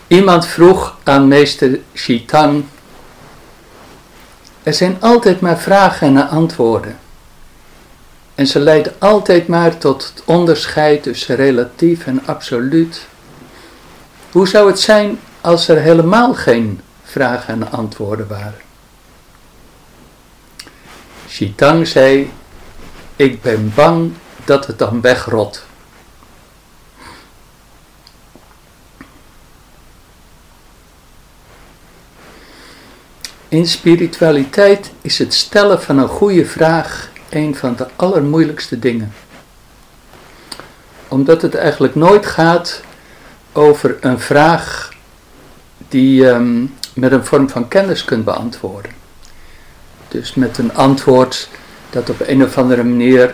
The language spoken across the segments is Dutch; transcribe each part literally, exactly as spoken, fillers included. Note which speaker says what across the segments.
Speaker 1: Iemand vroeg aan meester Shitang: er zijn altijd maar vragen en antwoorden. En ze leiden altijd maar tot het onderscheid tussen relatief en absoluut. Hoe zou het zijn als er helemaal geen vragen en antwoorden waren? Shitang zei: ik ben bang dat het dan wegrot. In spiritualiteit is het stellen van een goede vraag een van de allermoeilijkste dingen. Omdat het eigenlijk nooit gaat over een vraag die je um, met een vorm van kennis kunt beantwoorden. Dus met een antwoord dat op een of andere manier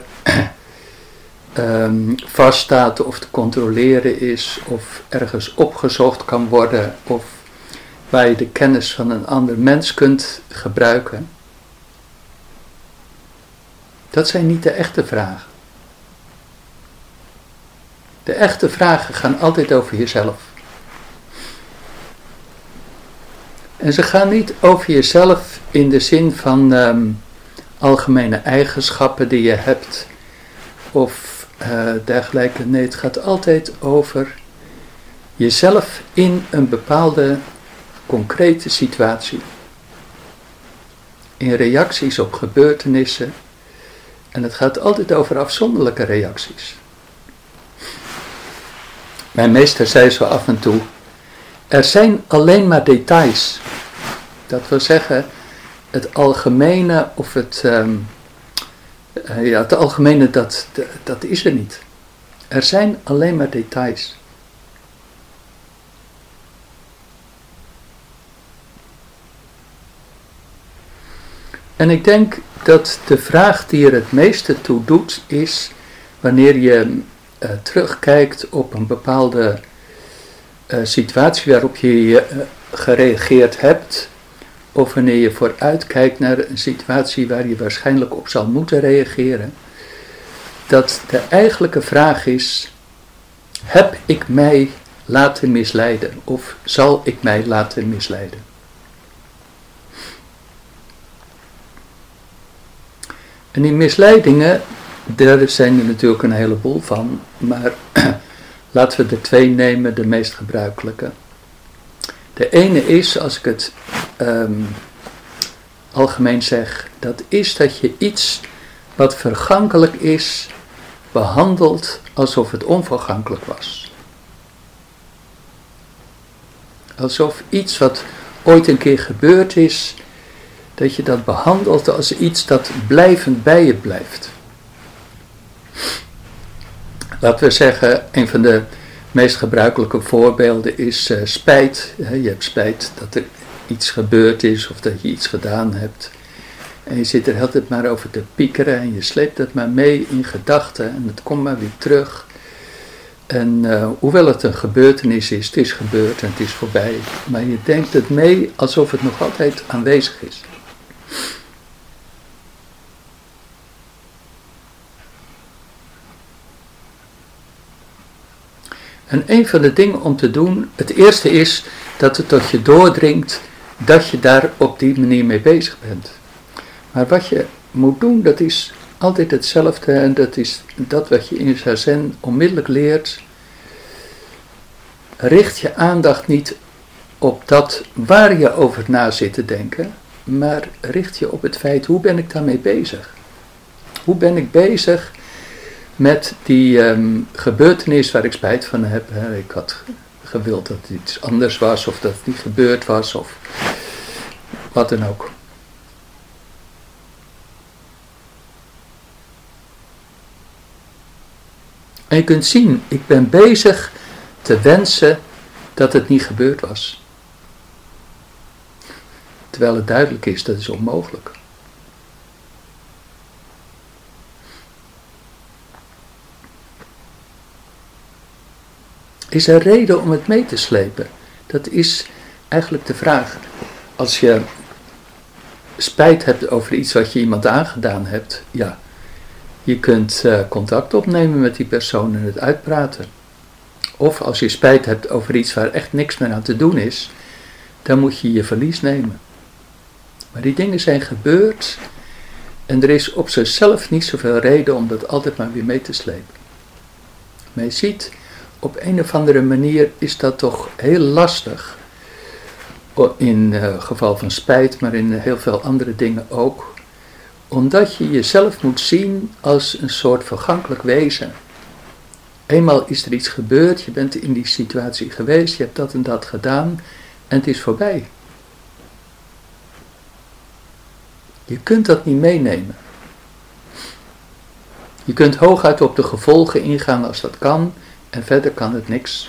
Speaker 1: um, vaststaat of te controleren is, of ergens opgezocht kan worden, of waar je de kennis van een ander mens kunt gebruiken. Dat zijn niet de echte vragen. De echte vragen gaan altijd over jezelf. En ze gaan niet over jezelf in de zin van um, algemene eigenschappen die je hebt of uh, dergelijke. Nee, het gaat altijd over jezelf in een bepaalde concrete situatie. In reacties op gebeurtenissen. En het gaat altijd over afzonderlijke reacties. Mijn meester zei zo af en toe: er zijn alleen maar details. Dat wil zeggen, het algemene of het, um, uh, ja, het algemene, dat, dat is er niet. Er zijn alleen maar details. En ik denk dat de vraag die er het meeste toe doet is, wanneer je uh, terugkijkt op een bepaalde uh, situatie waarop je uh, gereageerd hebt, of wanneer je vooruitkijkt naar een situatie waar je waarschijnlijk op zal moeten reageren, dat de eigenlijke vraag is: heb ik mij laten misleiden of zal ik mij laten misleiden? En die misleidingen, daar zijn er natuurlijk een heleboel van, maar laten we er twee nemen, de meest gebruikelijke. De ene is, als ik het um, algemeen zeg, dat is dat je iets wat vergankelijk is, behandelt alsof het onvergankelijk was. Alsof iets wat ooit een keer gebeurd is, dat je dat behandelt als iets dat blijvend bij je blijft. Laten we zeggen, een van de meest gebruikelijke voorbeelden is uh, spijt. Je hebt spijt dat er iets gebeurd is of dat je iets gedaan hebt. En je zit er altijd maar over te piekeren en je sleept het maar mee in gedachten en het komt maar weer terug. En uh, hoewel het een gebeurtenis is, het is gebeurd en het is voorbij. Maar je denkt het mee alsof het nog altijd aanwezig is. En een van de dingen om te doen, het eerste is dat het tot je doordringt dat je daar op die manier mee bezig bent. Maar wat je moet doen, dat is altijd hetzelfde en dat is dat wat je in Zazen onmiddellijk leert. Richt je aandacht niet op dat waar je over na zit te denken, maar richt je op het feit, hoe ben ik daarmee bezig? Hoe ben ik bezig met die um, gebeurtenis waar ik spijt van heb? Hè? Ik had gewild dat het iets anders was of dat het niet gebeurd was of wat dan ook. En je kunt zien, ik ben bezig te wensen dat het niet gebeurd was. Terwijl het duidelijk is, dat is onmogelijk. Is er reden om het mee te slepen? Dat is eigenlijk de vraag. Als je spijt hebt over iets wat je iemand aangedaan hebt, ja, je kunt uh, contact opnemen met die persoon en het uitpraten. Of als je spijt hebt over iets waar echt niks meer aan te doen is, dan moet je je verlies nemen. Maar die dingen zijn gebeurd en er is op zichzelf niet zoveel reden om dat altijd maar weer mee te slepen. Maar je ziet, op een of andere manier is dat toch heel lastig. In het geval van spijt, maar in heel veel andere dingen ook. Omdat je jezelf moet zien als een soort vergankelijk wezen. Eenmaal is er iets gebeurd, je bent in die situatie geweest, je hebt dat en dat gedaan en het is voorbij. Je kunt dat niet meenemen. Je kunt hooguit op de gevolgen ingaan als dat kan en verder kan het niks.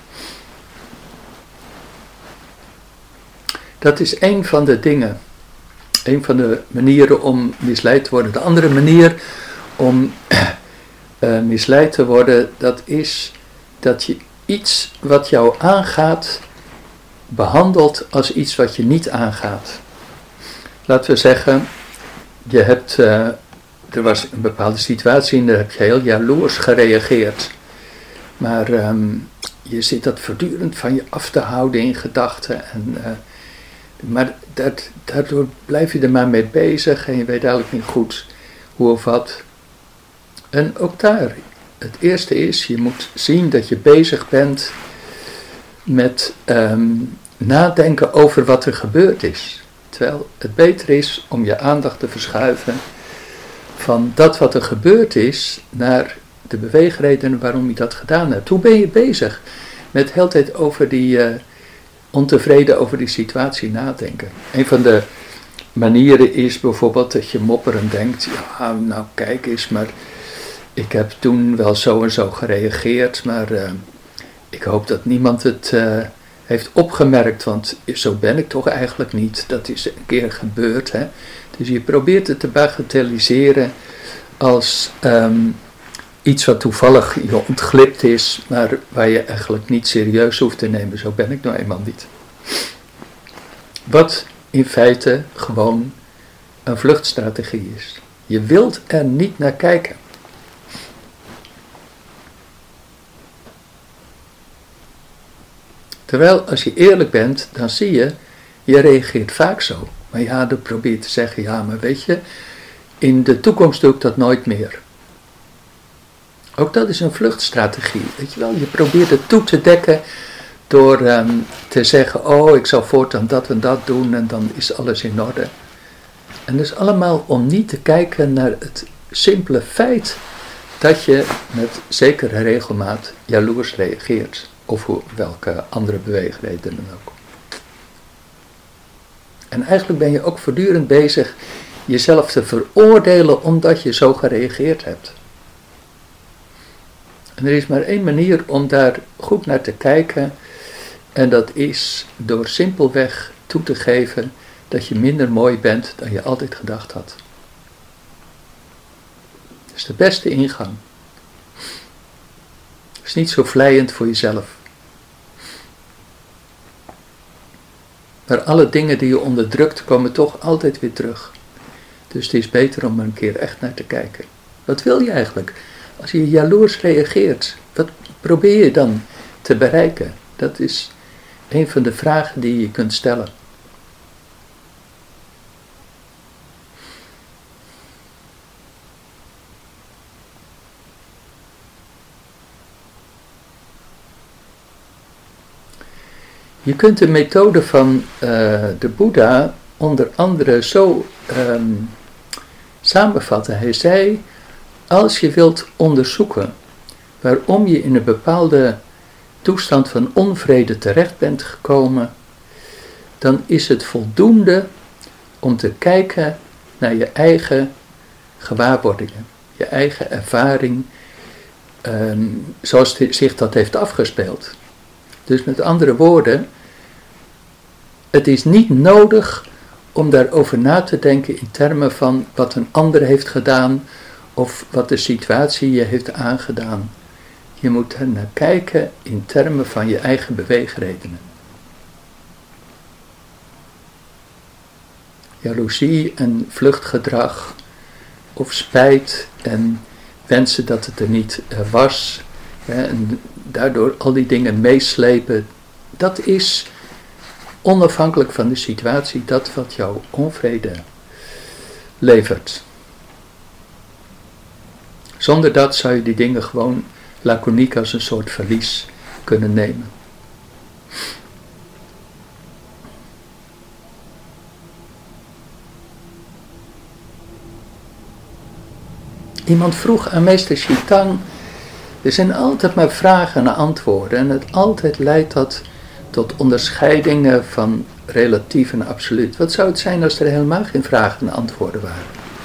Speaker 1: Dat is een van de dingen, een van de manieren om misleid te worden. De andere manier om uh, misleid te worden, dat is dat je iets wat jou aangaat behandelt als iets wat je niet aangaat. Laten we zeggen, je hebt, uh, er was een bepaalde situatie en daar heb je heel jaloers gereageerd. Maar um, je zit dat voortdurend van je af te houden in gedachten. En, uh, maar dat, daardoor blijf je er maar mee bezig en je weet eigenlijk niet goed hoe of wat. En ook daar, het eerste is, je moet zien dat je bezig bent met um, nadenken over wat er gebeurd is. Terwijl het beter is om je aandacht te verschuiven van dat wat er gebeurd is naar de beweegredenen waarom je dat gedaan hebt. Hoe ben je bezig met de hele tijd over die uh, ontevreden over die situatie nadenken? Een van de manieren is bijvoorbeeld dat je mopperend denkt, ja nou kijk eens, maar ik heb toen wel zo en zo gereageerd, maar uh, ik hoop dat niemand het uh, heeft opgemerkt, want zo ben ik toch eigenlijk niet. Dat is een keer gebeurd. Hè? Dus je probeert het te bagatelliseren als um, iets wat toevallig je ontglipt is, maar waar je eigenlijk niet serieus hoeft te nemen. Zo ben ik nou eenmaal niet. Wat in feite gewoon een vluchtstrategie is. Je wilt er niet naar kijken. Terwijl als je eerlijk bent, dan zie je, je reageert vaak zo. Maar ja, dan probeer je te zeggen, ja, maar weet je, in de toekomst doe ik dat nooit meer. Ook dat is een vluchtstrategie, weet je wel. Je probeert het toe te dekken door um, te zeggen, oh, ik zal voortaan dat en dat doen en dan is alles in orde. En dat is allemaal om niet te kijken naar het simpele feit dat je met zekere regelmaat jaloers reageert. Of welke andere beweegredenen ook. En eigenlijk ben je ook voortdurend bezig jezelf te veroordelen omdat je zo gereageerd hebt. En er is maar één manier om daar goed naar te kijken. En dat is door simpelweg toe te geven dat je minder mooi bent dan je altijd gedacht had. Dat is de beste ingang. Het is niet zo vleiend voor jezelf. Maar alle dingen die je onderdrukt komen toch altijd weer terug. Dus het is beter om er een keer echt naar te kijken. Wat wil je eigenlijk? Als je jaloers reageert, wat probeer je dan te bereiken? Dat is een van de vragen die je kunt stellen. Je kunt de methode van uh, de Boeddha onder andere zo um, samenvatten. Hij zei, als je wilt onderzoeken waarom je in een bepaalde toestand van onvrede terecht bent gekomen, dan is het voldoende om te kijken naar je eigen gewaarwordingen, je eigen ervaring, um, zoals t- zich dat heeft afgespeeld. Dus met andere woorden, het is niet nodig om daarover na te denken in termen van wat een ander heeft gedaan of wat de situatie je heeft aangedaan. Je moet er naar kijken in termen van je eigen beweegredenen. Jaloezie en vluchtgedrag of spijt en wensen dat het er niet was, Hè, en daardoor al die dingen meeslepen. Dat is onafhankelijk van de situatie dat wat jou onvrede levert. Zonder dat zou je die dingen gewoon laconiek als een soort verlies kunnen nemen. Iemand vroeg aan meester Shitang, er zijn altijd maar vragen en antwoorden en het altijd leidt dat tot onderscheidingen van relatief en absoluut. Wat zou het zijn als er helemaal geen vragen en antwoorden waren?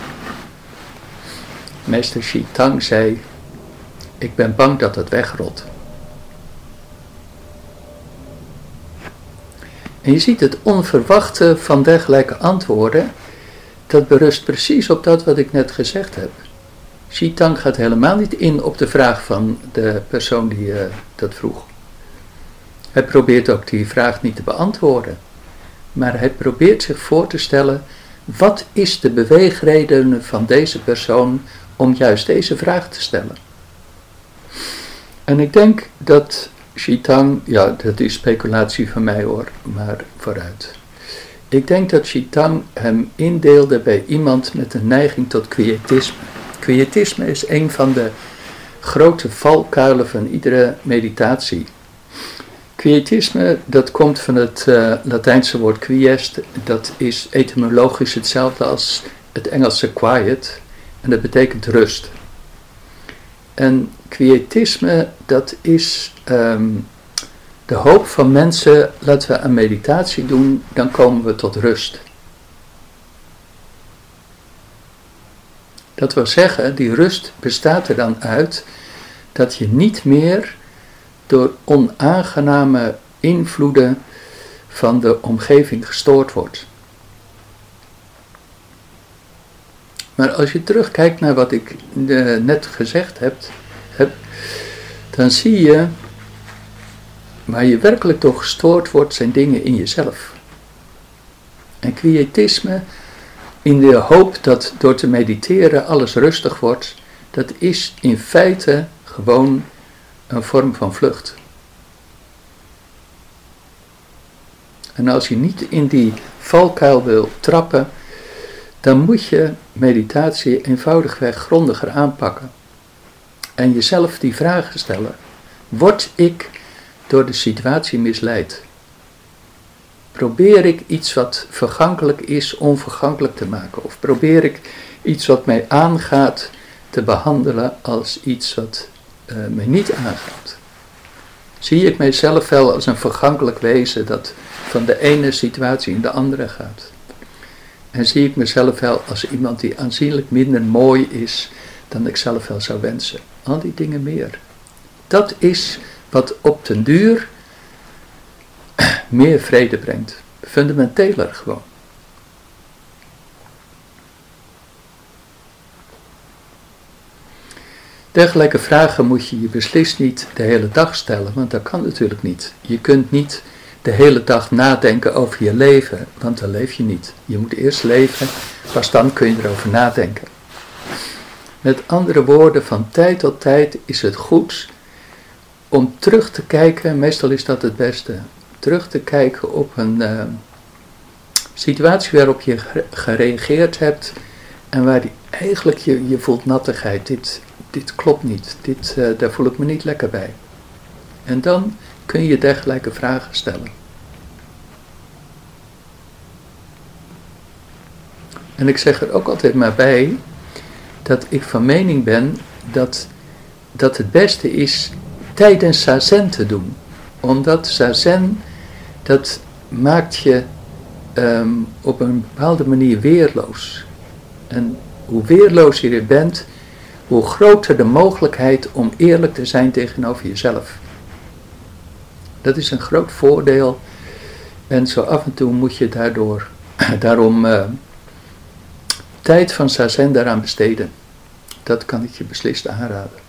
Speaker 1: Meester Shitang zei, ik ben bang dat het wegrot. En je ziet het onverwachte van dergelijke antwoorden, dat berust precies op dat wat ik net gezegd heb. Shitang gaat helemaal niet in op de vraag van de persoon die uh, dat vroeg. Hij probeert ook die vraag niet te beantwoorden. Maar hij probeert zich voor te stellen, wat is de beweegreden van deze persoon om juist deze vraag te stellen? En ik denk dat Shitang, ja dat is speculatie van mij hoor, maar vooruit. Ik denk dat Shitang hem indeelde bij iemand met een neiging tot quietisme. Quietisme is een van de grote valkuilen van iedere meditatie. Quietisme, dat komt van het uh, Latijnse woord quiest, dat is etymologisch hetzelfde als het Engelse quiet, en dat betekent rust. En quietisme, dat is um, de hoop van mensen, laten we een meditatie doen, dan komen we tot rust. Dat wil zeggen, die rust bestaat er dan uit dat je niet meer door onaangename invloeden van de omgeving gestoord wordt. Maar als je terugkijkt naar wat ik uh, net gezegd heb, heb, dan zie je, waar je werkelijk door gestoord wordt, zijn dingen in jezelf. En quietisme, in de hoop dat door te mediteren alles rustig wordt, dat is in feite gewoon een vorm van vlucht. En als je niet in die valkuil wil trappen, dan moet je meditatie eenvoudigweg grondiger aanpakken. En jezelf die vragen stellen. Word ik door de situatie misleid? Probeer ik iets wat vergankelijk is, onvergankelijk te maken? Of probeer ik iets wat mij aangaat te behandelen als iets wat uh, mij niet aangaat? Zie ik mijzelf wel als een vergankelijk wezen dat van de ene situatie in de andere gaat? En zie ik mezelf wel als iemand die aanzienlijk minder mooi is dan ik zelf wel zou wensen? Al die dingen meer. Dat is wat op den duur meer vrede brengt. Fundamenteler gewoon. Dergelijke vragen moet je je beslist niet de hele dag stellen, want dat kan natuurlijk niet. Je kunt niet de hele dag nadenken over je leven, want dan leef je niet. Je moet eerst leven, pas dan kun je erover nadenken. Met andere woorden, van tijd tot tijd is het goed om terug te kijken, meestal is dat het beste, terug te kijken op een uh, situatie waarop je gereageerd hebt en waar die, eigenlijk je, je voelt nattigheid, dit, dit klopt niet, dit, uh, daar voel ik me niet lekker bij. En dan kun je dergelijke vragen stellen. En ik zeg er ook altijd maar bij dat ik van mening ben dat, dat het beste is tijdens zazen te doen. Omdat zazen, dat maakt je um, op een bepaalde manier weerloos. En hoe weerloos je er bent, hoe groter de mogelijkheid om eerlijk te zijn tegenover jezelf. Dat is een groot voordeel. En zo af en toe moet je daardoor, daarom uh, tijd van zazen daaraan besteden. Dat kan ik je beslist aanraden.